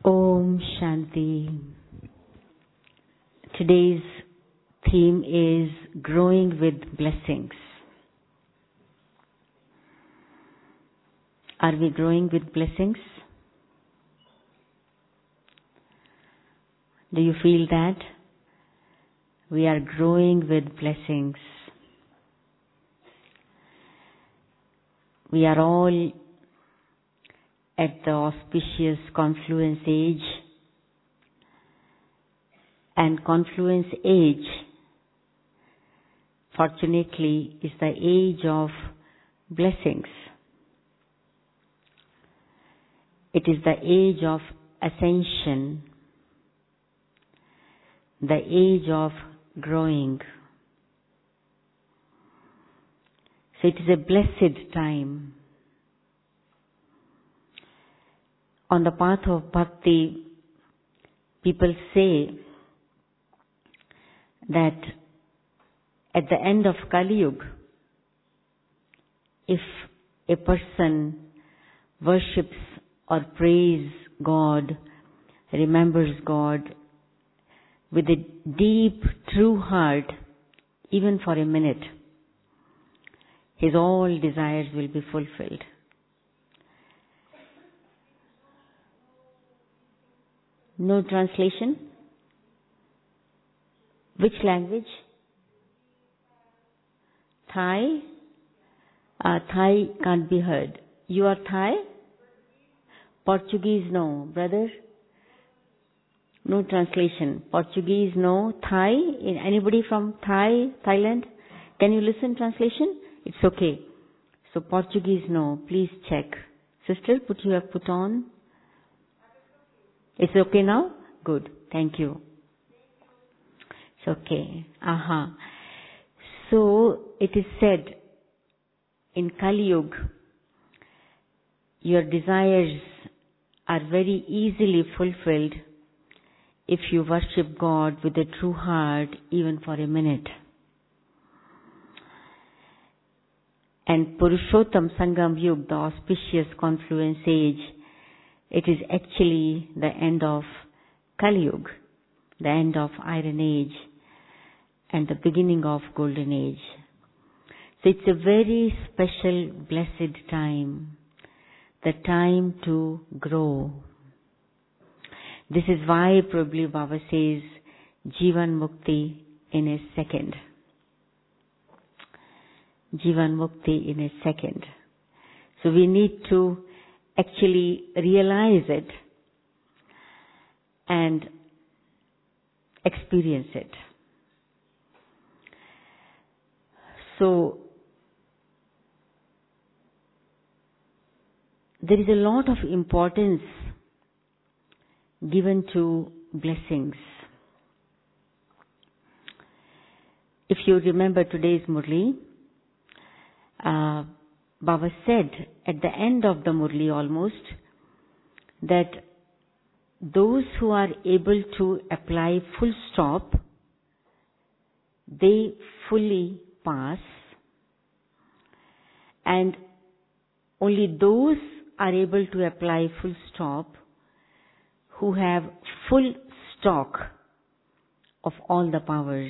Om Shanti. Today's theme is growing with blessings. Are we growing with blessings? Do you feel that? We are growing with blessings. We are all at the auspicious confluence age, and confluence age, fortunately, is the age of blessings. It is the age of ascension, the age of growing. So it is a blessed time. On the path of bhakti, people say that at the end of Kali Yuga, if a person worships or prays God, remembers God with a deep, true heart, even for a minute, his all desires will be fulfilled. No translation? Which language? Thai? Thai can't be heard. You are Thai? Portuguese, no. Brother? No translation. Portuguese, no. Thai? Anybody from Thailand? Can you listen translation? It's okay. So Portuguese, no. Please check. Sister, you have put on? It's okay now? Good. Thank you. It's okay. So it is said in Kali Yuga, your desires are very easily fulfilled if you worship God with a true heart, even for a minute. And Purushottam Sangam Yuga, the auspicious confluence age, it is actually the end of Kali Yuga, the end of Iron Age, and the beginning of Golden Age. So it's a very special, blessed time, the time to grow. This is why probably Baba says, Jivan Mukti in a second. Jivan Mukti in a second. So we need to actually realize it and experience it. So there is a lot of importance given to blessings. If you remember today's Murli, Baba said at the end of the Murli almost that those who are able to apply full stop, they fully pass, and only those are able to apply full stop who have full stock of all the powers.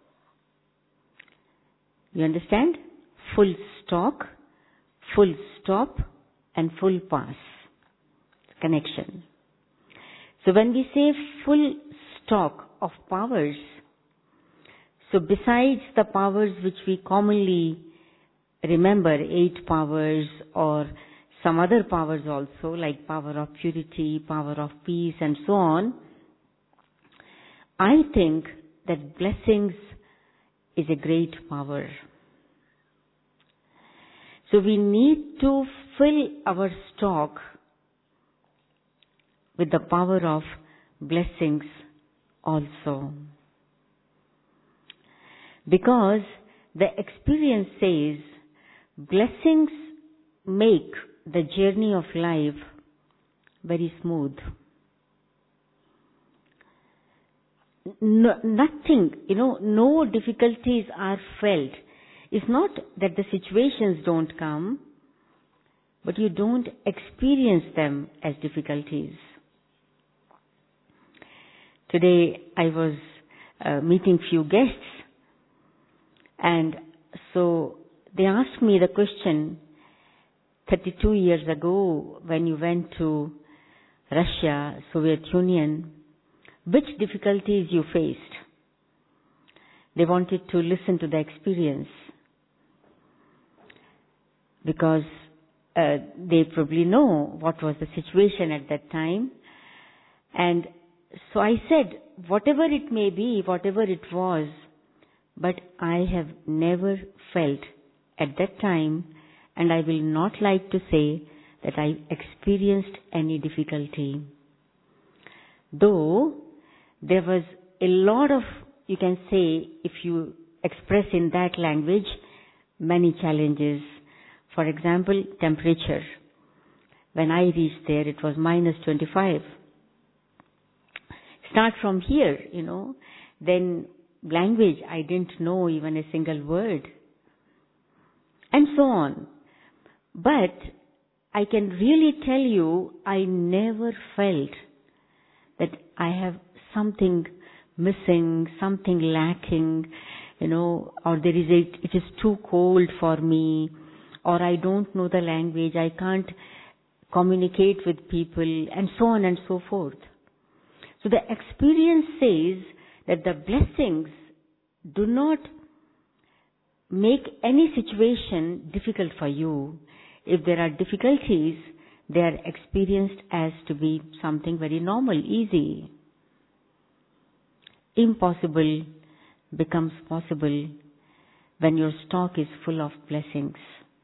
You understand? Full stock, full stop, and full pass. Connection. So when we say full stock of powers, so besides the powers which we commonly remember, 8 powers or some other powers also, like power of purity, power of peace, and so on, I think that blessings is a great power. So we need to fill our stock with the power of blessings also. Because the experience says blessings make the journey of life very smooth. Nothing, no difficulties are felt. It's not that the situations don't come, but you don't experience them as difficulties. Today I was meeting few guests, and so they asked me the question, 32 years ago when you went to Russia, Soviet Union, which difficulties you faced? They wanted to listen to the experience because they probably know what was the situation at that time. And so I said, whatever it may be, whatever it was, but I have never felt at that time, and I will not like to say that I experienced any difficulty. Though there was a lot of, you can say, if you express in that language, many challenges. For example, temperature. When I reached there, it was minus 25. Start from here, then language, I didn't know even a single word, and so on. But I can really tell you, I never felt that I have something missing, something lacking, or it is too cold for me, or I don't know the language, I can't communicate with people, and so on and so forth. So the experience says that the blessings do not make any situation difficult for you. If there are difficulties, they are experienced as to be something very normal, easy. Impossible becomes possible when your stock is full of blessings.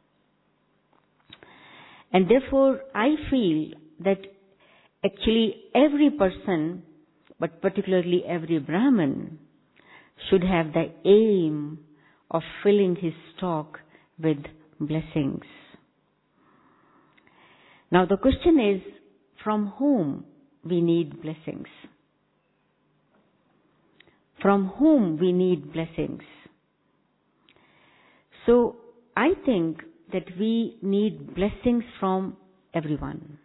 And therefore, I feel that actually every person, but particularly every Brahmin, should have the aim of filling his stock with blessings. Now the question is, from whom we need blessings? From whom we need blessings? So I think that we need blessings from everyone.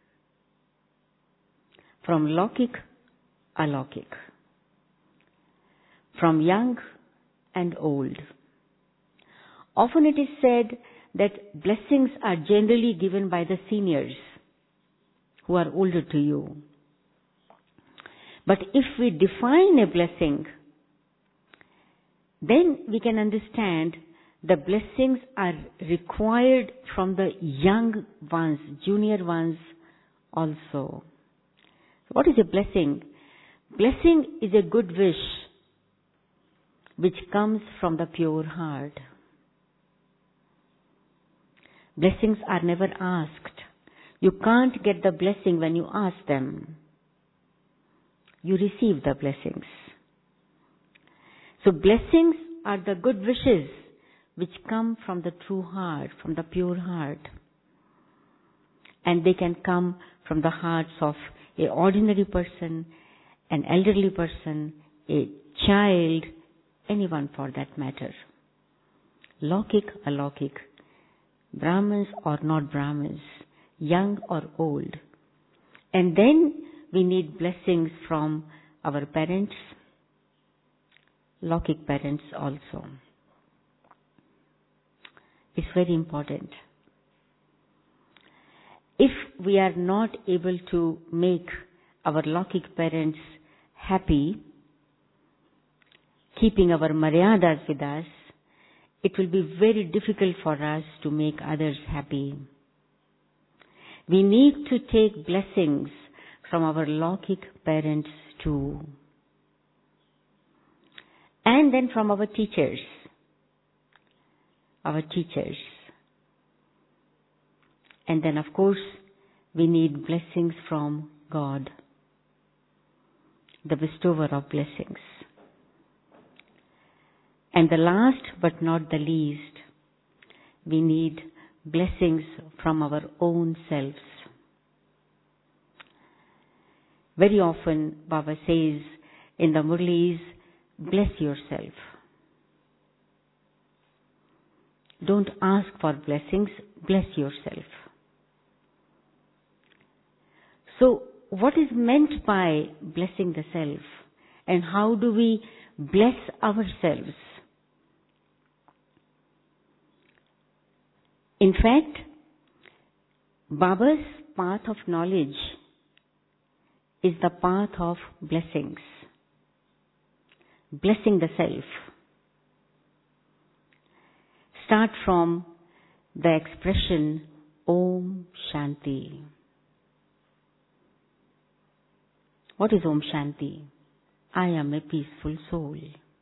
From Laukik, Alaukik. From young and old. Often it is said that blessings are generally given by the seniors who are older to you. But if we define a blessing, then we can understand the blessings are required from the young ones, junior ones also. What is a blessing? Blessing is a good wish which comes from the pure heart. Blessings are never asked. You can't get the blessing when you ask them. You receive the blessings. So blessings are the good wishes which come from the true heart, from the pure heart. And they can come from the hearts of an ordinary person, an elderly person, a child, anyone for that matter. Laukik, Alaukik. Brahmins or not Brahmins, young or old. And then we need blessings from our parents, Laukik parents also. It's very important. If we are not able to make our Laukik parents happy, keeping our maryadas with us, it will be very difficult for us to make others happy. We need to take blessings from our Laukik parents too. And then from our teachers. And then of course, we need blessings from God, the bestower of blessings. And the last but not the least, we need blessings from our own selves. Very often, Baba says in the Murlis, bless yourself. Don't ask for blessings, bless yourself. So, what is meant by blessing the self? And how do we bless ourselves? In fact, Baba's path of knowledge is the path of blessings. Blessing the self. Start from the expression Om Shanti. What is Om Shanti? I am a peaceful soul.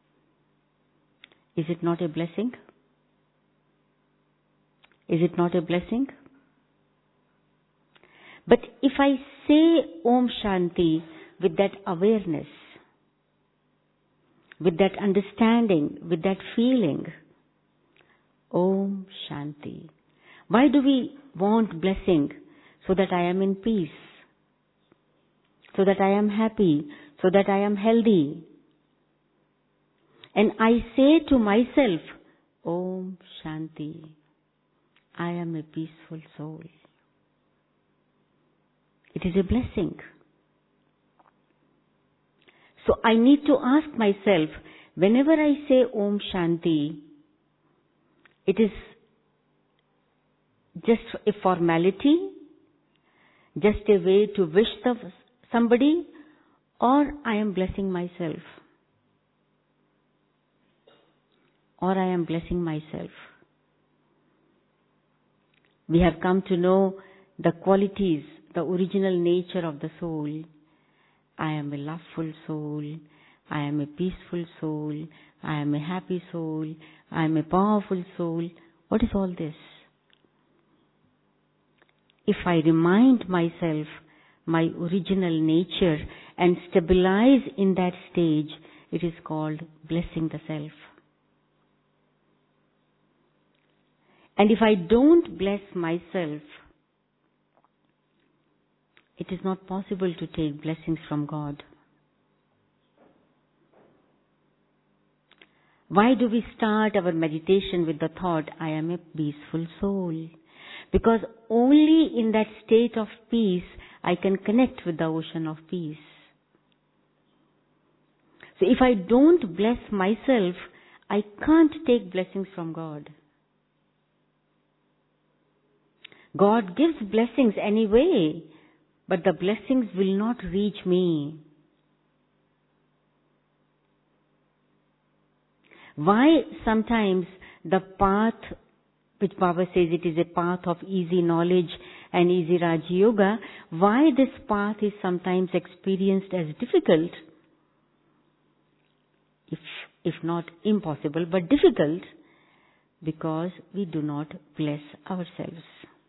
Is it not a blessing? Is it not a blessing? But if I say Om Shanti with that awareness, with that understanding, with that feeling, Om Shanti. Why do we want blessing? So that I am in peace, so that I am happy, so that I am healthy. And I say to myself, Om Shanti, I am a peaceful soul. It is a blessing. So I need to ask myself, whenever I say Om Shanti, it is just a formality, just a way to wish somebody, or I am blessing myself. Or I am blessing myself. We have come to know the qualities, the original nature of the soul. I am a loveful soul. I am a peaceful soul. I am a happy soul. I am a powerful soul. What is all this? If I remind myself my original nature and stabilize in that stage, it is called blessing the self. And if I don't bless myself, it is not possible to take blessings from God. Why do we start our meditation with the thought, I am a peaceful soul? Because only in that state of peace I can connect with the ocean of peace. So if I don't bless myself, I can't take blessings from God. God gives blessings anyway, but the blessings will not reach me. Why sometimes the path, which Baba says it is a path of easy knowledge and easy Raja Yoga, why this path is sometimes experienced as difficult, if not impossible, but difficult, because we do not bless ourselves.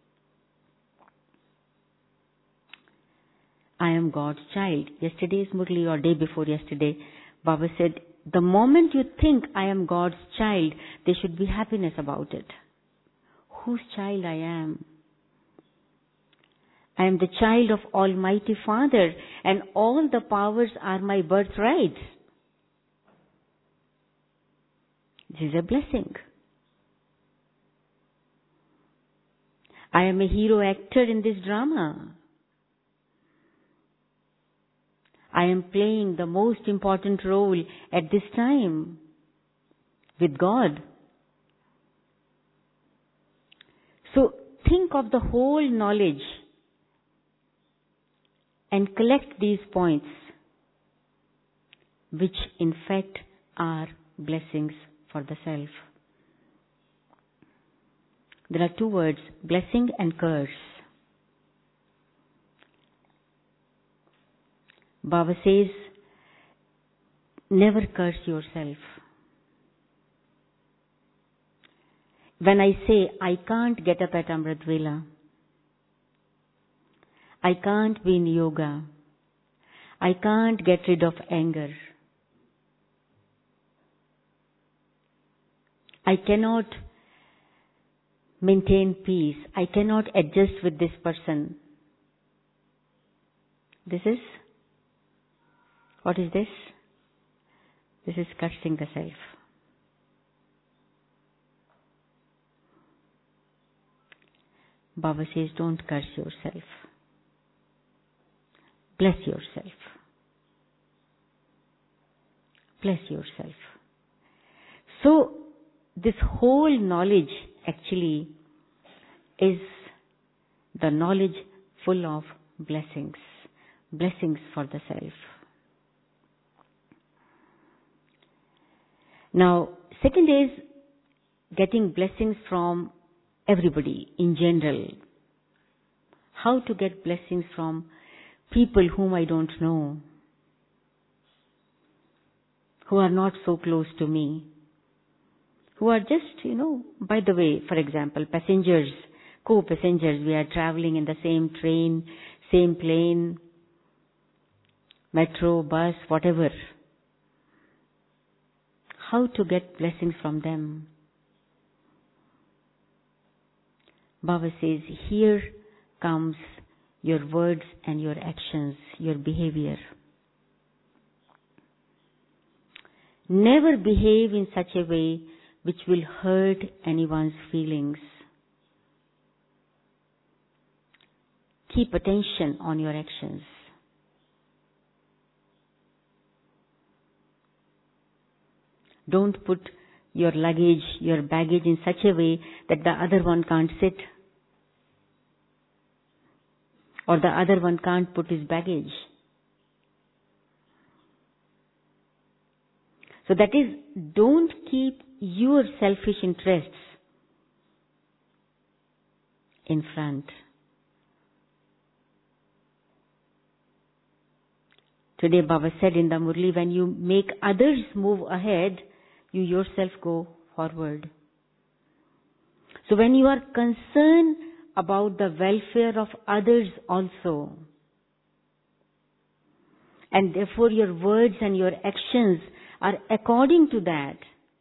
I am God's child. Yesterday's Murli, or day before yesterday, Baba said, the moment you think I am God's child, there should be happiness about it. Whose child I am? I am the child of Almighty Father, and all the powers are my birthright. This is a blessing. I am a hero actor in this drama. I am playing the most important role at this time with God. So think of the whole knowledge and collect these points, which in fact are blessings for the self. There are two words, blessing and curse. Baba says, never curse yourself. When I say, I can't get up at Amrit Vela, I can't be in yoga, I can't get rid of anger, I cannot maintain peace, I cannot adjust with this person. What is this? This is cursing the self. Baba says, don't curse yourself. Bless yourself. Bless yourself. So, this whole knowledge actually is the knowledge full of blessings. Blessings for the self. Now, second is getting blessings from everybody in general. How to get blessings from people whom I don't know, who are not so close to me, who are just, by the way, for example, passengers, co-passengers, we are traveling in the same train, same plane, metro, bus, whatever. How to get blessings from them? Baba says, here comes your words and your actions, your behavior. Never behave in such a way which will hurt anyone's feelings. Keep attention on your actions. Don't put your luggage, your baggage in such a way that the other one can't sit. Or the other one can't put his baggage. So that is, don't keep your selfish interests in front. Today Baba said in the Murli, when you make others move ahead, you yourself go forward. So when you are concerned about the welfare of others also, and therefore your words and your actions are according to that,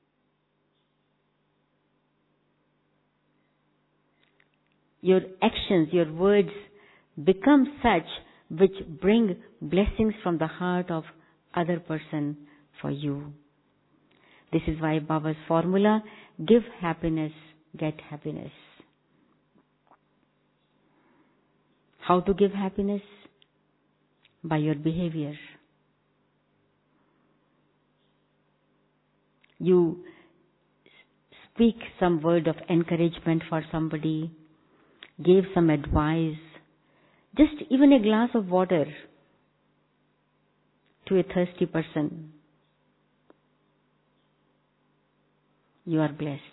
your actions, your words become such which bring blessings from the heart of other person for you. This is why Baba's formula, give happiness, get happiness. How to give happiness? By your behavior. You speak some word of encouragement for somebody, gave some advice, just even a glass of water to a thirsty person. You are blessed.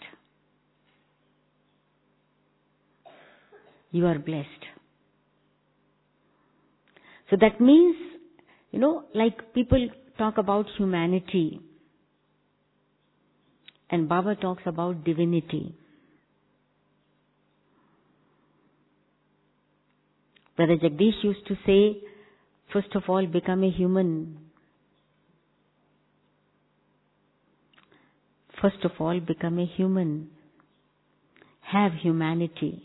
You are blessed. So that means, like people talk about humanity, and Baba talks about divinity. Brother Jagdish used to say, first of all, become a human. First of all, become a human. Have humanity.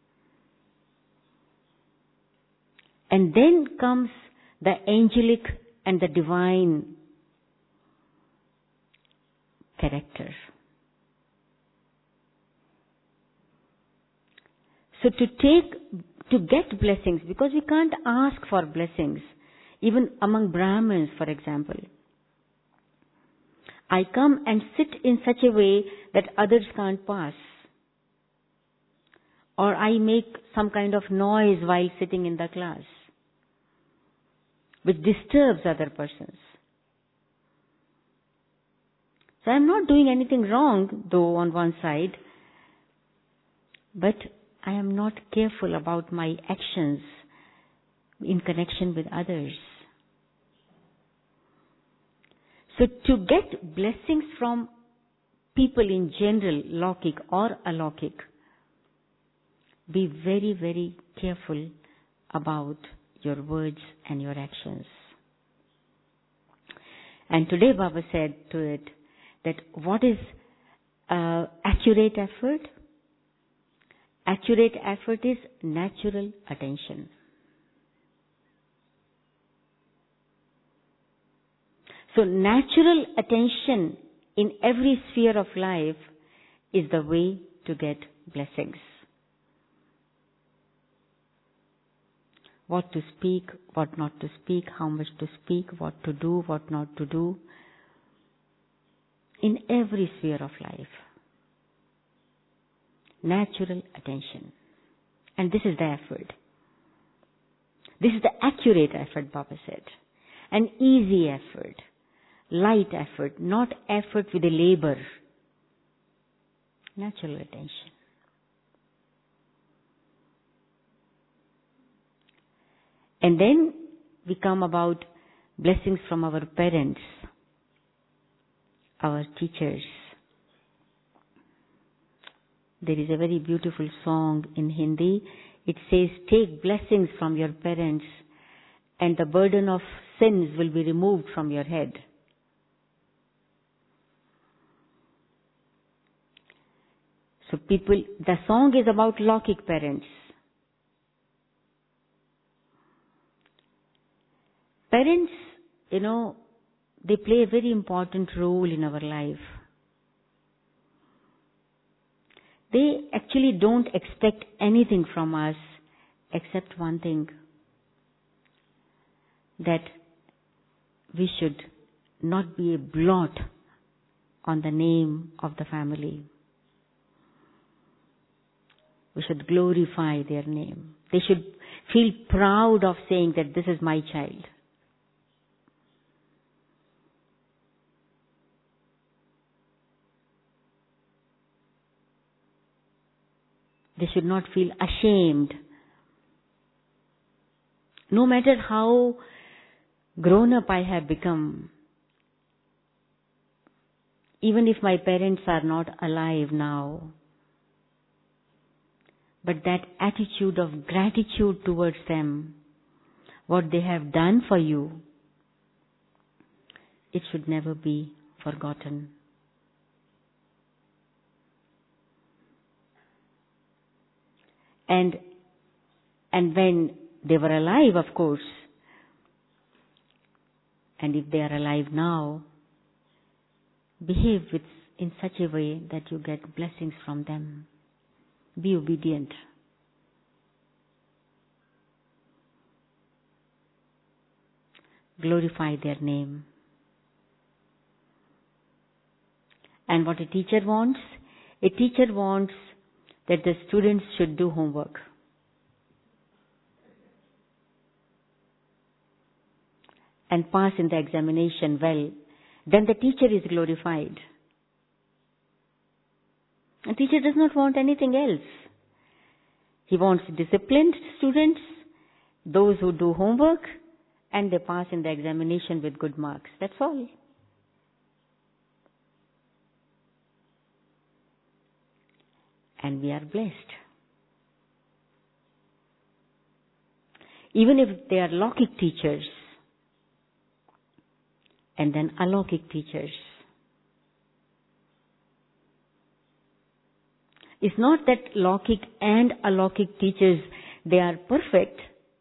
And then comes the angelic and the divine character. So to get blessings, because we can't ask for blessings, even among Brahmins, for example. I come and sit in such a way that others can't pass. Or I make some kind of noise while sitting in the class, which disturbs other persons. So I'm not doing anything wrong, though, on one side, but I am not careful about my actions in connection with others. So to get blessings from people in general, Laukik or Alaukik, be very, very careful about your words and your actions. And today Baba said to it that what is accurate effort? Accurate effort is natural attention. So natural attention in every sphere of life is the way to get blessings. what to speak, what not to speak, how much to speak, what to do, what not to do, in every sphere of life. Natural attention. And this is the effort. This is the accurate effort, Baba said. An easy effort, light effort, not effort with a labor. Natural attention. And then we come about blessings from our parents, our teachers. There is a very beautiful song in Hindi. It says, take blessings from your parents and the burden of sins will be removed from your head. So the song is about Lokik parents. Parents, they play a very important role in our life. They actually don't expect anything from us except one thing, that we should not be a blot on the name of the family. We should glorify their name. They should feel proud of saying that this is my child. They should not feel ashamed. No matter how grown up I have become, even if my parents are not alive now, but that attitude of gratitude towards them, what they have done for you, it should never be forgotten. And when they were alive, of course, and if they are alive now, behave in such a way that you get blessings from them. Be obedient. Glorify their name. And what a teacher wants that the students should do homework. And pass in the examination well. Then the teacher is glorified. A teacher does not want anything else. He wants disciplined students, those who do homework, and they pass in the examination with good marks. That's all. And we are blessed. Even if they are Lokik teachers, and then Alokik teachers. It's not that Lokik and Alokik teachers, they are perfect.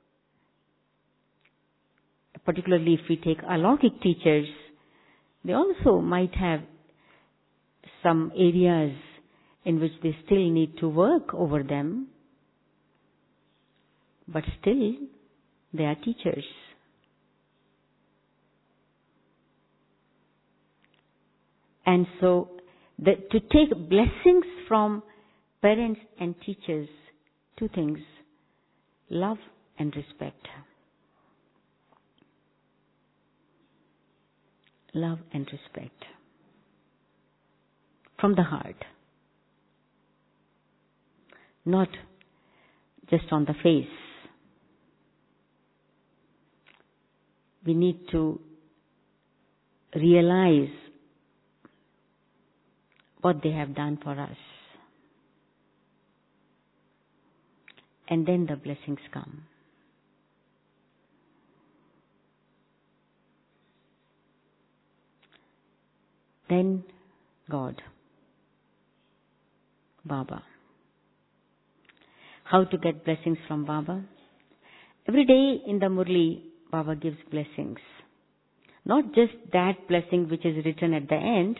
Particularly if we take Alokik teachers, they also might have some areas in which they still need to work over them. But still, they are teachers. And so, to take blessings from parents and teachers, two things, love and respect. Love and respect. From the heart. Not just on the face. We need to realize what they have done for us. And then the blessings come. Then God, Baba. How to get blessings from Baba? Every day in the Murli, Baba gives blessings. Not just that blessing which is written at the end.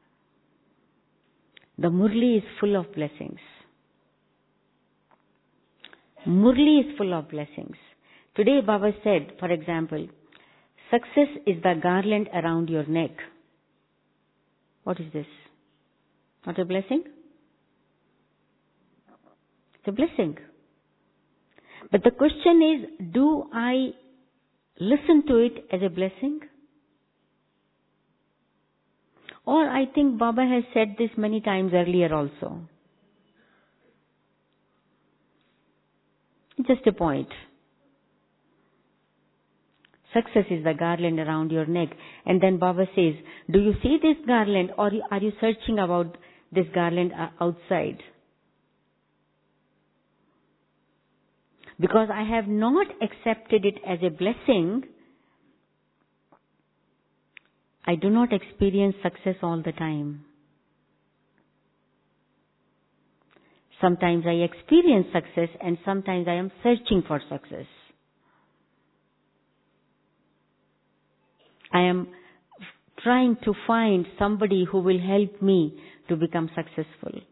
The Murli is full of blessings. Murli is full of blessings. Today Baba said, for example, success is the garland around your neck. What is this? Not a blessing? It's a blessing. But the question is, do I listen to it as a blessing? Or I think Baba has said this many times earlier also. Just a point. Success is the garland around your neck. And then Baba says, do you see this garland, or are you searching about this garland outside? Because I have not accepted it as a blessing, I do not experience success all the time. Sometimes I experience success and sometimes I am searching for success. I am trying to find somebody who will help me to become successful.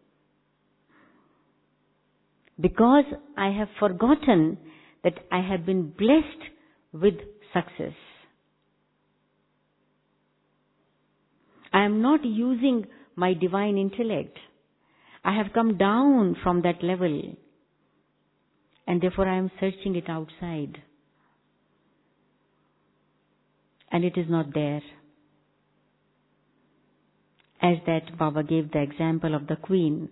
Because I have forgotten that I have been blessed with success. I am not using my divine intellect. I have come down from that level, and therefore I am searching it outside. And it is not there. As that Baba gave the example of the queen.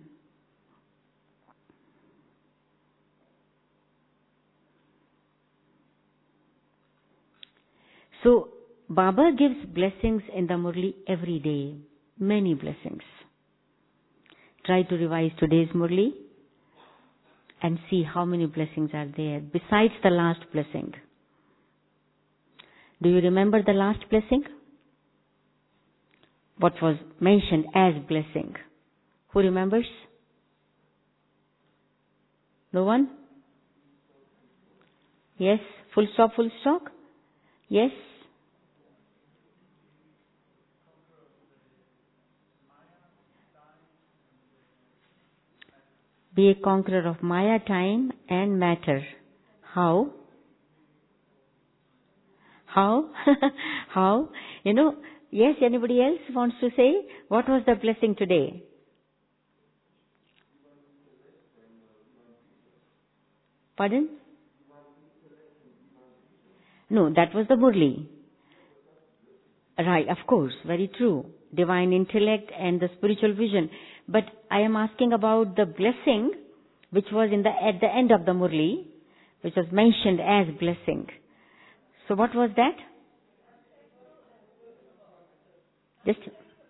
So, Baba gives blessings in the Murli every day. Many blessings. Try to revise today's Murli and see how many blessings are there besides the last blessing. Do you remember the last blessing? What was mentioned as blessing? Who remembers? No one? Yes? Full stop, full stop? Yes? Be a conqueror of Maya, time and matter. How? How? How? Yes, anybody else wants to say? What was the blessing today? Pardon? No, that was the Murli. Right, of course, very true. Divine intellect and the spiritual vision. But I am asking about the blessing which was at the end of the Murli, which was mentioned as blessing. So what was that? Just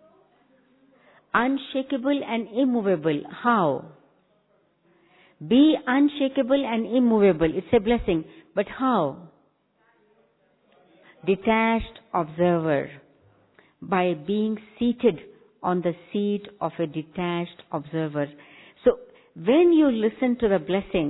unshakable and immovable. How? Be unshakable and immovable. It's a blessing. But how? Detached observer. By being seated on the seat of a detached observer. So, when you listen to the blessing,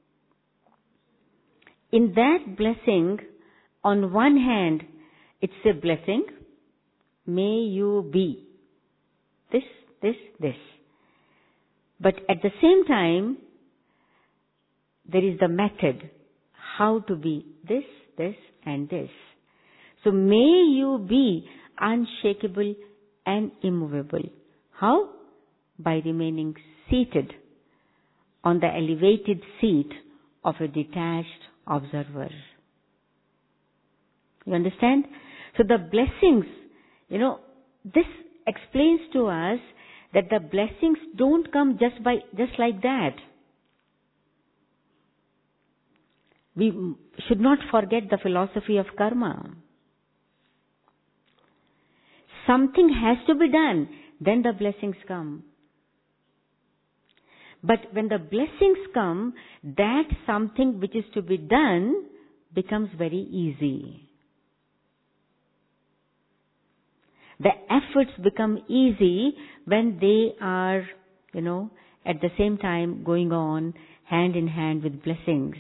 in that blessing, on one hand, it's a blessing. May you be this, this, this. But at the same time, there is the method. How to be this, this, and this. So may you be unshakable and immovable. How? By remaining seated on the elevated seat of a detached observer. You understand? So the blessings, this explains to us that the blessings don't come just like that. We should not forget the philosophy of karma. Something has to be done, then the blessings come. But when the blessings come, that something which is to be done becomes very easy. The efforts become easy when they are, at the same time going on hand in hand with blessings.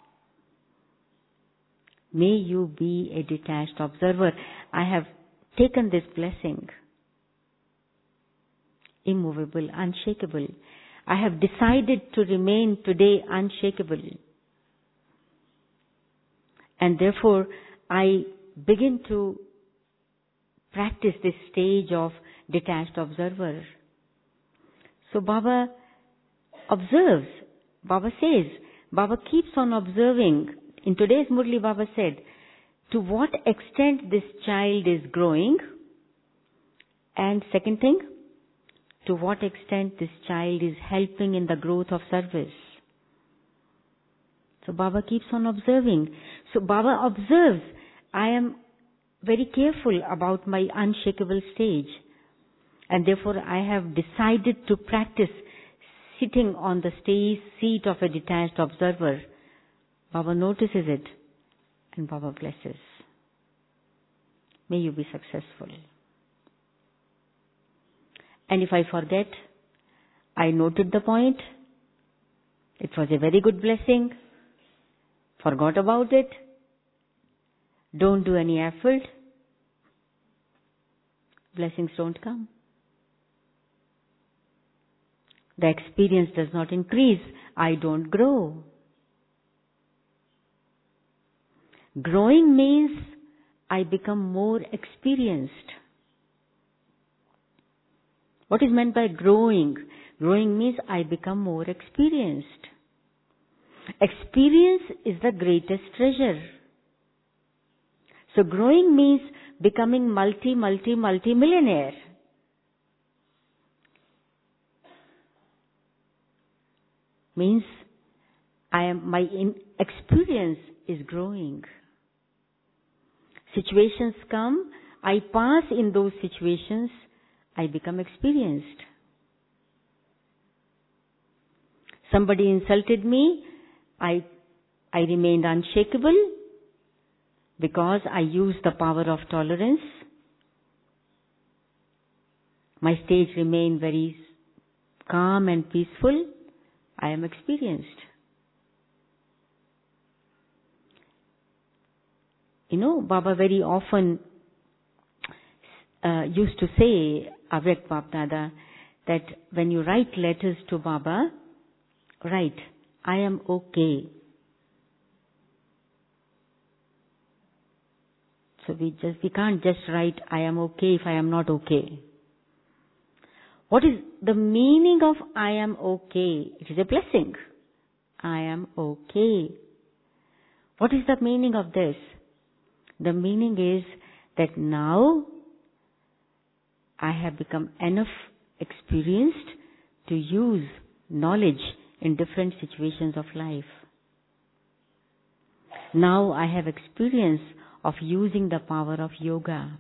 May you be a detached observer. I have taken this blessing. Immovable, unshakable. I have decided to remain today unshakable. And therefore, I begin to practice this stage of detached observer. So Baba observes. Baba says, Baba keeps on observing. In today's Murli, Baba said, to what extent this child is growing, and second thing, to what extent this child is helping in the growth of service. So Baba keeps on observing. So Baba observes, I am very careful about my unshakable stage, and therefore I have decided to practice sitting on the seat of a detached observer. Baba notices it, and Baba blesses. May you be successful. And if I forget, I noted the point. It was a very good blessing. Forgot about it. Don't do any effort. Blessings don't come. The experience does not increase. I don't grow. Growing means I become more experienced. What is meant by growing? Growing means I become more experienced. Experience is the greatest treasure. So growing means becoming multi-millionaire. Means my experience is growing. Situations come, I pass in those situations, I become experienced. Somebody insulted me, I remained unshakable because I used the power of tolerance. My stage remained very calm and peaceful. I am experienced. You know, Baba very often used to say, Avyakt Bap Dada, that when you write letters to Baba, write, I am okay. So we can't just write, I am okay if I am not okay. What is the meaning of I am okay? It is a blessing. I am okay. What is the meaning of this? The meaning is that now I have become enough experienced to use knowledge in different situations of life. Now I have experience of using the power of yoga.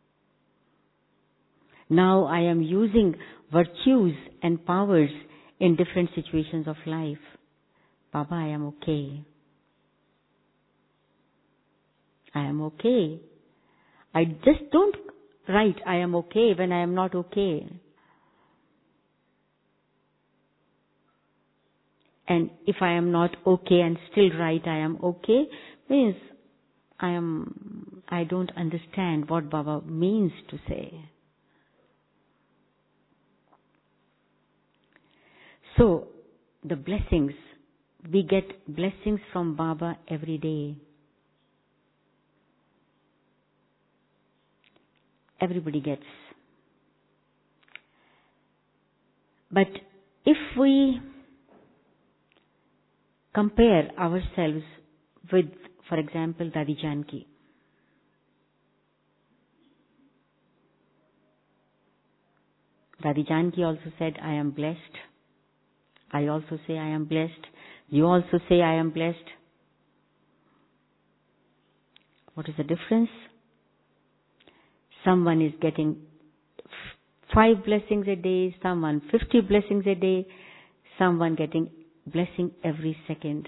Now I am using virtues and powers in different situations of life. Baba, I am okay. I am okay. I just don't write I am okay when I am not okay. And if I am not okay and still write I am okay, means I don't understand what Baba means to say. So, the blessings, we get blessings from Baba every day. Everybody gets. But if we compare ourselves with, for example, Dadi Janki, Dadi Janki also said, I am blessed. I also say I am blessed. You also say I am blessed. What is the difference? Someone is getting 5 blessings a day, someone 50 blessings a day, someone getting blessing every second.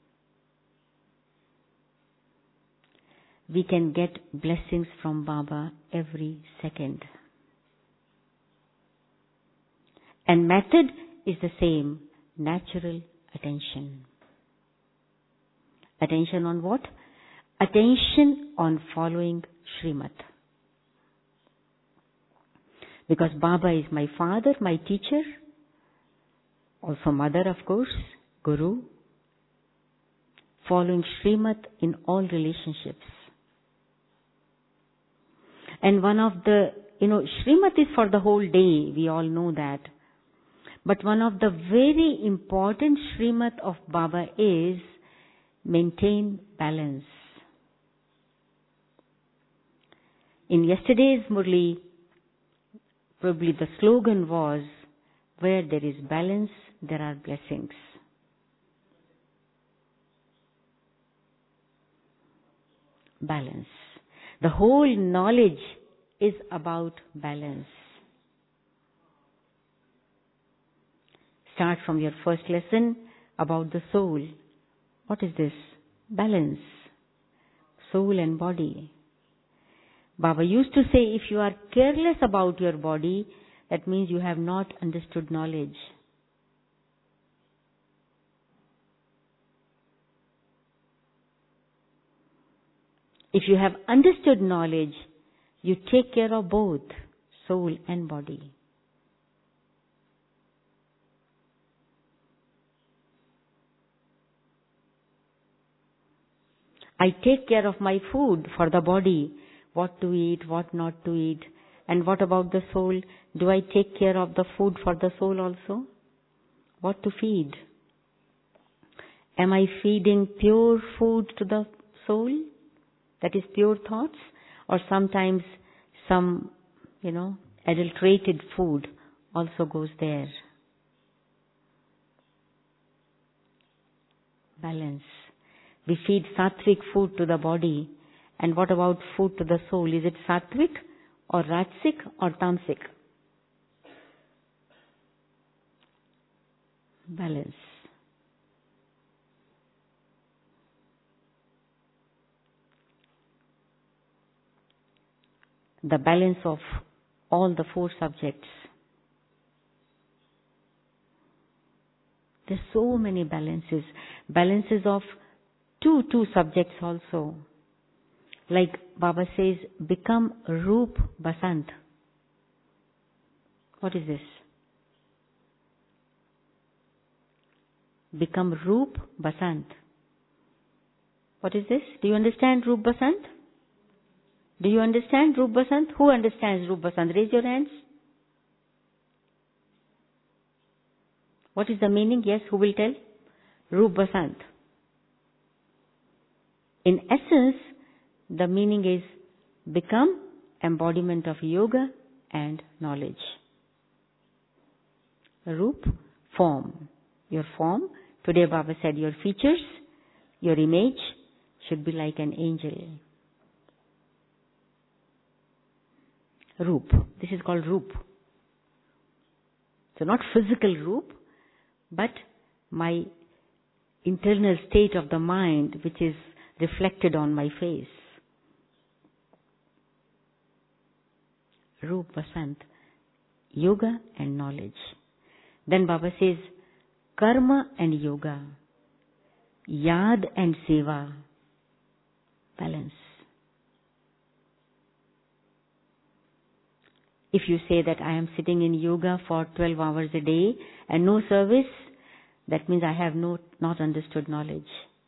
We can get blessings from Baba every second. And method is the same, natural attention. Attention on what? Attention on following Srimad. Because Baba is my father, my teacher, also mother of course, Guru. following Srimad in all relationships. And one of the, Srimad is for the whole day, we all know that. But one of the very important Srimad of Baba is maintain balance. In yesterday's Murli, probably the slogan was, where there is balance, there are blessings. Balance. The whole knowledge is about balance. Start from your first lesson about the soul. What is this? Balance. Soul and body. Baba used to say, if you are careless about your body, that means you have not understood knowledge. If you have understood knowledge, you take care of both soul and body. I take care of my food for the body, what to eat, what not to eat. And what about the soul? Do I take care of the food for the soul also? What to feed? Am I feeding pure food to the soul? That is pure thoughts? Or sometimes some, adulterated food also goes there. Balance. We feed sattvic food to the body. And what about food to the soul? Is it sattvic or rajasic or tamasic? Balance. The balance of all the four subjects. There's so many balances. Balances of two subjects also. Like Baba says, become Roop Basant. What is this? Become Roop Basant. What is this? Do you understand Roop Basant? Do you understand Roop Basant? Who understands Roop Basant? Raise your hands. What is the meaning? Yes, who will tell? Roop Basant. In essence, the meaning is become embodiment of yoga and knowledge. Roop, form. Your form. Today Baba said your features, your image should be like an angel. Roop. This is called Roop. So not physical Roop, but my internal state of the mind which is reflected on my face. Roop Basant. Yoga and knowledge. Then Baba says, Karma and yoga. Yad and seva. Balance. If you say that I am sitting in yoga for 12 hours a day and no service, that means I have not understood knowledge.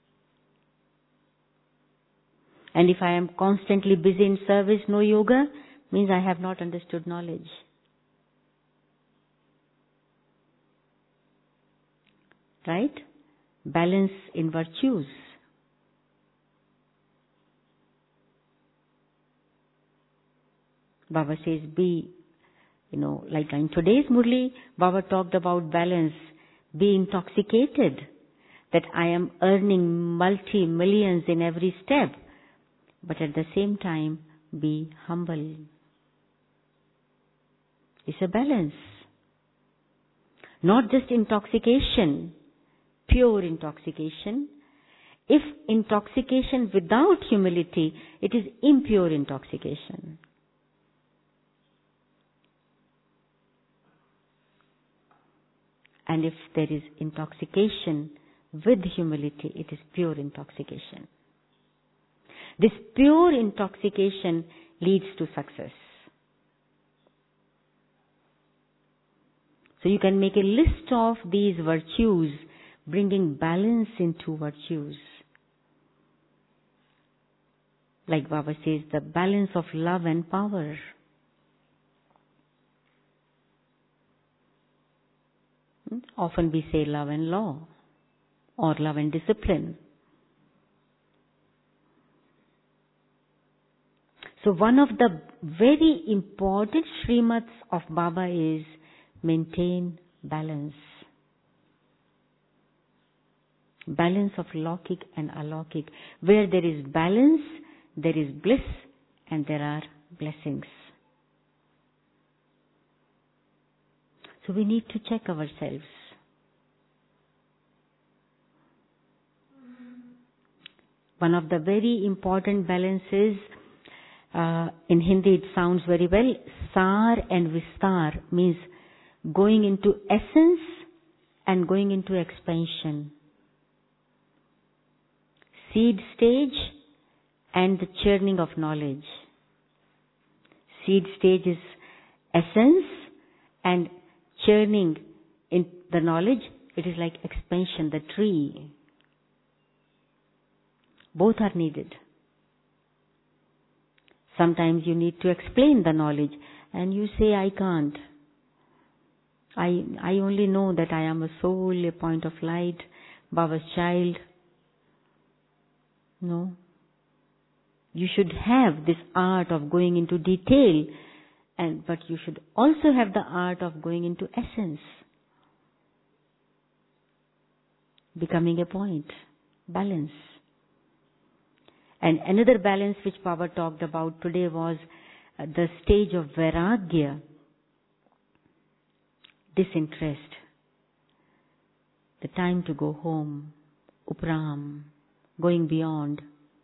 And if I am constantly busy in service, no yoga, means I have not understood knowledge. Right? Balance in virtues. Baba says like in today's Murli, Baba talked about balance, be intoxicated, that I am earning multi-millions in every step, but at the same time, be humble. It's a balance. Not just intoxication, pure intoxication. If intoxication without humility, it is impure intoxication. And if there is intoxication with humility, it is pure intoxication. This pure intoxication leads to success. So you can make a list of these virtues, bringing balance into virtues. Like Baba says, the balance of love and power. Often we say love and law or love and discipline. So one of the very important Srimats of Baba is maintain balance. Balance of Laukik and Alaukik. Where there is balance, there is bliss and there are blessings. So we need to check ourselves. One of the very important balances, in Hindi it sounds very well, Sar and Vistar means going into essence and going into expansion. Seed stage and the churning of knowledge. Seed stage is essence and churning in the knowledge, it is like expansion, the tree. Both are needed. Sometimes you need to explain the knowledge and you say, I can't. I only know that I am a soul, a point of light, Baba's child. No. You should have this art of going into detail, but you should also have the art of going into essence. Becoming a point. Balance. And another balance which Baba talked about today was the stage of Vairagya. Disinterest. The time to go home. Upram. Going beyond.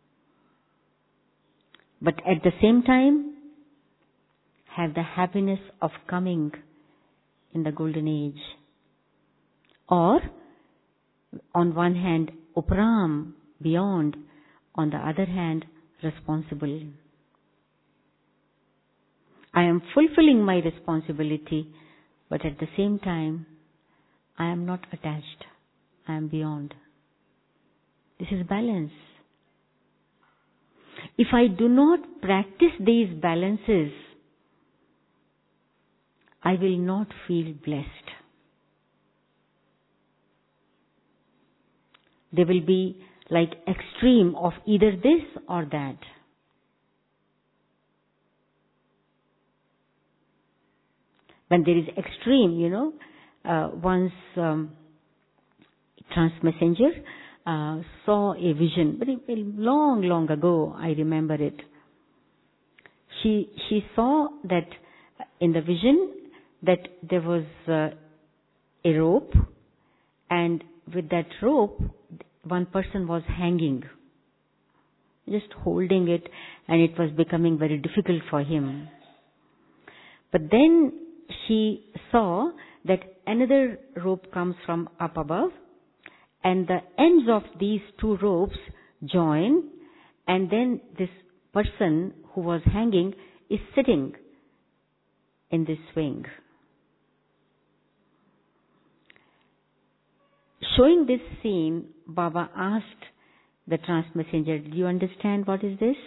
But at the same time, have the happiness of coming in the golden age. Or, on one hand, Upram, beyond. On the other hand, responsible. I am fulfilling my responsibility, but at the same time, I am not attached. I am beyond. This is balance. If I do not practice these balances, I will not feel blessed. There will be like extreme of either this or that. When there is extreme, once Trans-Messenger saw a vision, very long, long ago, I remember it. She saw that in the vision that there was a rope, and with that rope, one person was hanging, just holding it, and it was becoming very difficult for him. But then she saw that another rope comes from up above, and the ends of these two ropes join, and then this person who was hanging is sitting in this swing. Showing this scene, Baba asked the Trans-Messenger, do you understand what is this?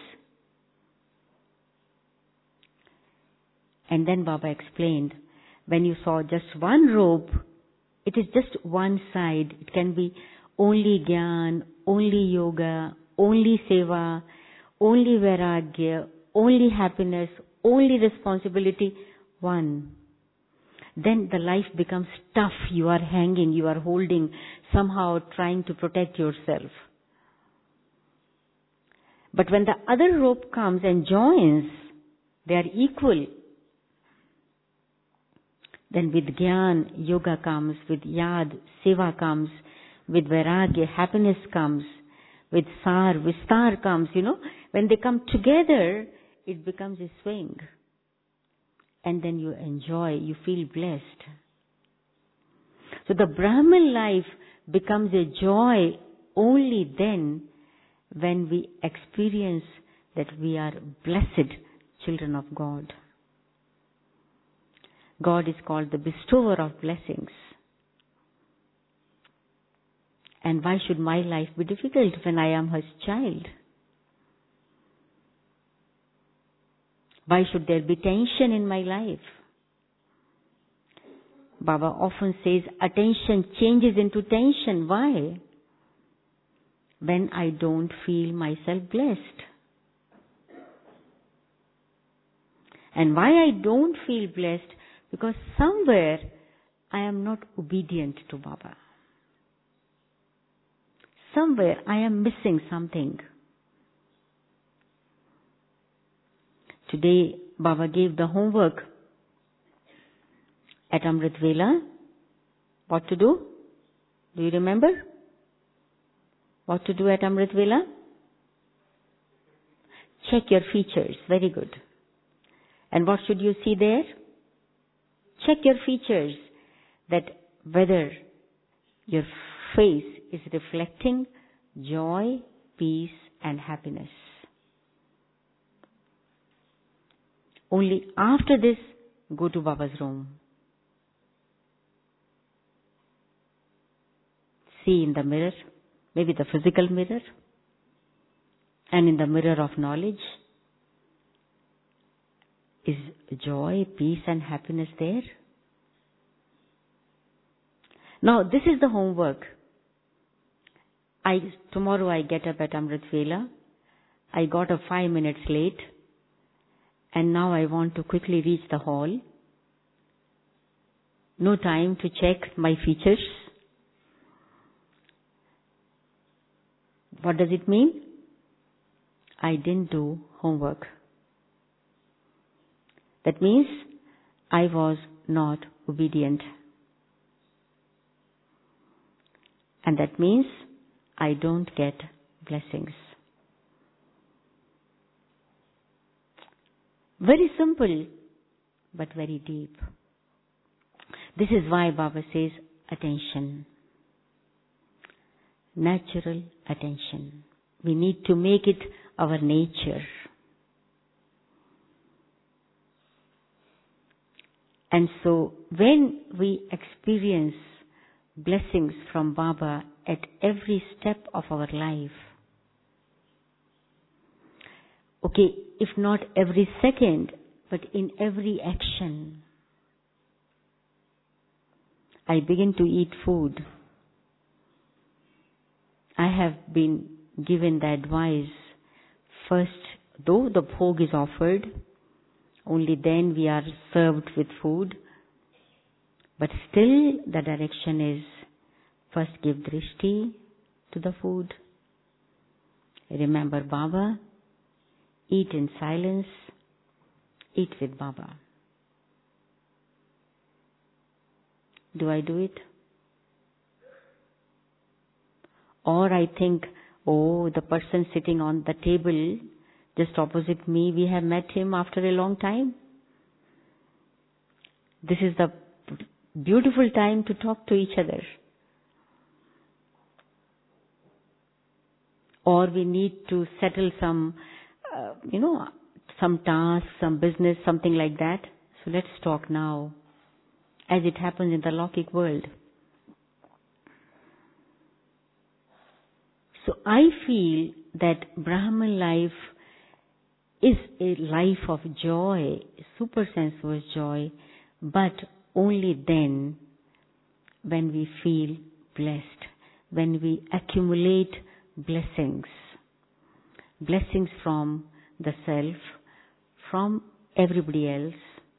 And then Baba explained, when you saw just one rope, it is just one side. It can be only Gyan, only Yoga, only Seva, only Vairagya, only happiness, only responsibility, one. Then the life becomes tough. You are hanging, you are holding, somehow trying to protect yourself. But when the other rope comes and joins, they are equal. Then with Gyan, Yoga comes, with Yad, Seva comes, with Vairagya, happiness comes, with Sar, Vistar comes, When they come together, it becomes a swing. And then you enjoy, you feel blessed. So the Brahman life becomes a joy only then when we experience that we are blessed children of God. God is called the bestower of blessings. And why should my life be difficult when I am His child? Why should there be tension in my life? Baba often says attention changes into tension. Why? When I don't feel myself blessed. And why I don't feel blessed? Because somewhere I am not obedient to Baba. Somewhere I am missing something. Today Baba gave the homework at Amrit Vela. What to do? Do you remember? What to do at Amrit Vela? Check your features. Very good. And what should you see there? Check your features, that whether your face is reflecting joy, peace and happiness. Only after this, go to Baba's room. See in the mirror, maybe the physical mirror, and in the mirror of knowledge, is joy, peace and happiness there? Now, this is the homework. Tomorrow I get up at Amrit Vela. I got up 5 minutes late, and now I want to quickly reach the hall. No time to check my features. What does it mean? I didn't do homework. That means I was not obedient. And that means I don't get blessings. Very simple, but very deep. This is why Baba says attention. Natural attention. We need to make it our nature. And so when we experience blessings from Baba at every step of our life, okay, if not every second, but in every action, I begin to eat food. I have been given the advice, first, though the bhog is offered, only then we are served with food. But still the direction is, first give drishti to the food. Remember Baba. Eat in silence. Eat with Baba. Do I do it? Or I think, oh, the person sitting on the table just opposite me, we have met him after a long time. This is the beautiful time to talk to each other. Or we need to settle some, some task, some business, something like that. So let's talk now, as it happens in the Lokik world. So I feel that Brahman life is a life of joy, super sensuous joy, but only then when we feel blessed, when we accumulate blessings. Blessings from the self, from everybody else,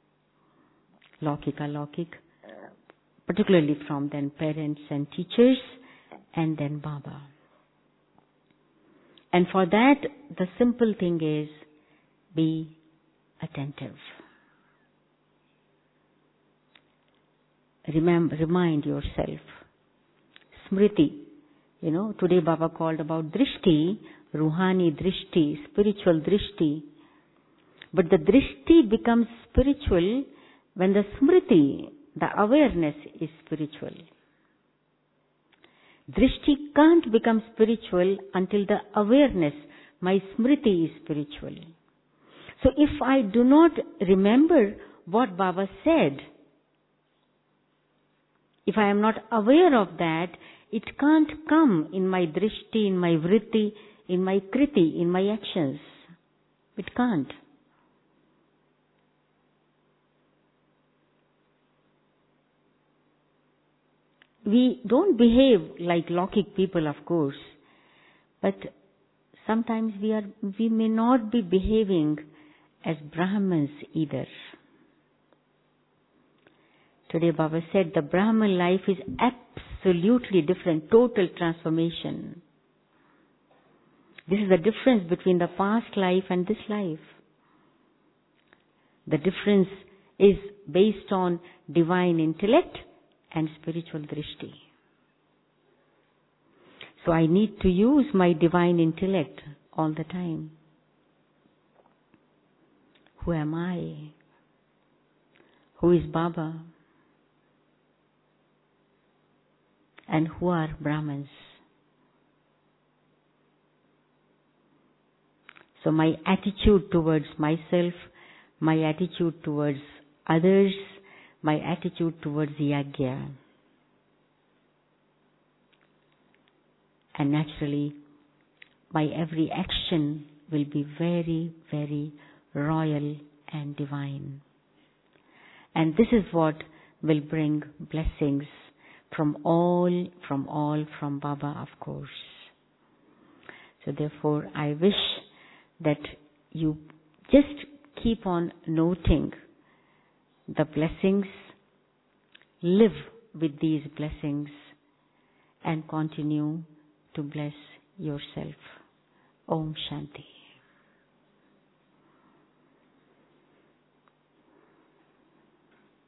Laukik, particularly from then parents and teachers, and then Baba. And for that, the simple thing is, be attentive. Remind yourself. Smriti. Today Baba called about drishti, ruhani drishti, spiritual drishti. But the drishti becomes spiritual when the smriti, the awareness, is spiritual. Drishti can't become spiritual until the awareness, my smriti, is spiritual. So if I do not remember what Baba said, if I am not aware of that, it can't come in my drishti, in my vritti, in my kriti, in my actions. It can't. we don't behave like Lokik people, of course, but sometimes we may not be behaving as Brahmins either. Today Baba said the Brahman life is absolutely different, total transformation. This is the difference between the past life and this life. The difference is based on divine intellect and spiritual drishti. So I need to use my divine intellect all the time. Who am I? Who is Baba? And who are Brahmins? So my attitude towards myself, my attitude towards others, my attitude towards Yagya. And naturally, my every action will be very, very royal and divine. And this is what will bring blessings from Baba, of course. So therefore, I wish that you just keep on noting the blessings, live with these blessings, and continue to bless yourself. Om Shanti.